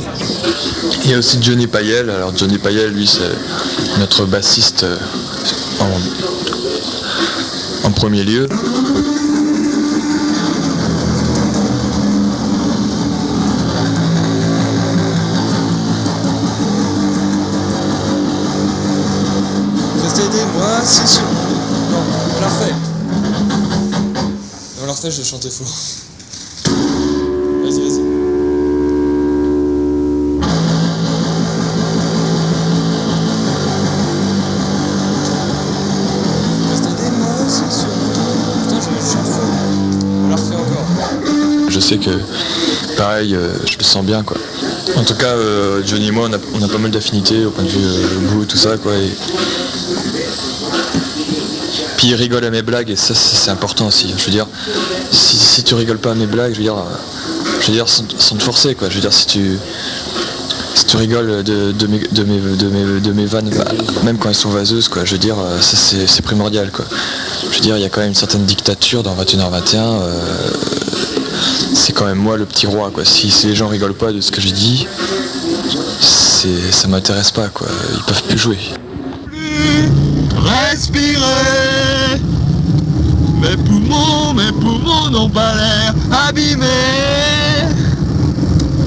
Il y a aussi Johnny Payel. Alors Johnny Payel, lui, c'est notre bassiste en premier lieu. Restez aider, moi, c'est sûr. Non, on la refait. On la refait, je chantais faux. Vas-y, vas-y. Je sais que, pareil, je le sens bien, quoi. En tout cas, Johnny et moi, on a pas mal d'affinités au point de vue goût, tout ça, quoi. Et... Puis il rigole à mes blagues, et ça, c'est important aussi. Je veux dire, si tu rigoles pas à mes blagues, je veux dire sans te forcer, quoi. Je veux dire, si tu rigoles de mes vannes, même quand elles sont vaseuses, quoi, je veux dire, ça c'est primordial, quoi. Je veux dire, il y a quand même une certaine dictature dans 21h21. C'est quand même moi le petit roi, quoi. Si les gens rigolent pas de ce que je dis, ça m'intéresse pas, quoi. Ils peuvent plus jouer. Respirer, mes poumons n'ont pas l'air abîmés.